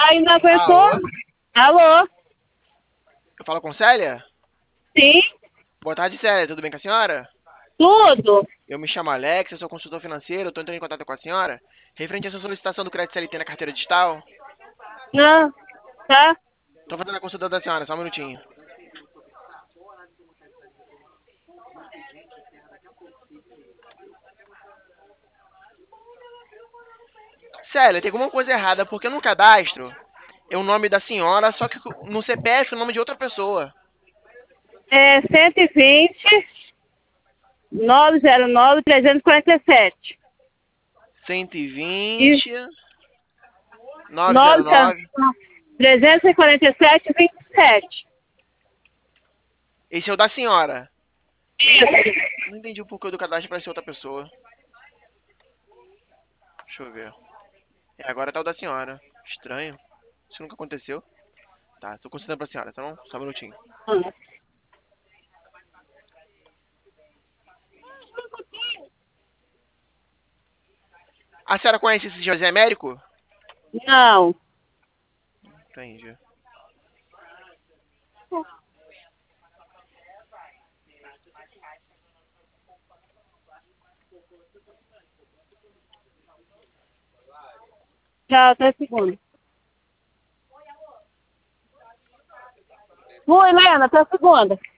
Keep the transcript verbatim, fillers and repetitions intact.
Ainda aguentou? Alô? Alô? Eu falo com Célia? Sim? Boa tarde, Célia. Tudo bem com a senhora? Tudo? Eu me chamo Alex, eu sou consultor financeiro, estou entrando em contato com a senhora referente à sua solicitação do crédito C L T na carteira digital. Não? Tá? Estou fazendo a consulta da senhora, só um minutinho. Célia, tem alguma coisa errada, porque no cadastro é o nome da senhora, só que no C P F é o nome de outra pessoa. É cento e vinte, novecentos e nove, trezentos e quarenta e sete. cento e Isso. vinte, novecentos e nove. trezentos e quarenta e sete, vinte e sete. Esse é o da senhora. Isso. Não entendi o porquê do cadastro para ser outra pessoa. Deixa eu ver. É, agora tá o da senhora. Estranho. Isso nunca aconteceu. Tá, tô considerando pra senhora, tá bom? Só um minutinho. A senhora conhece esse José Américo? Não. Entendi. Já, até segunda. Oi, Helena, até segunda.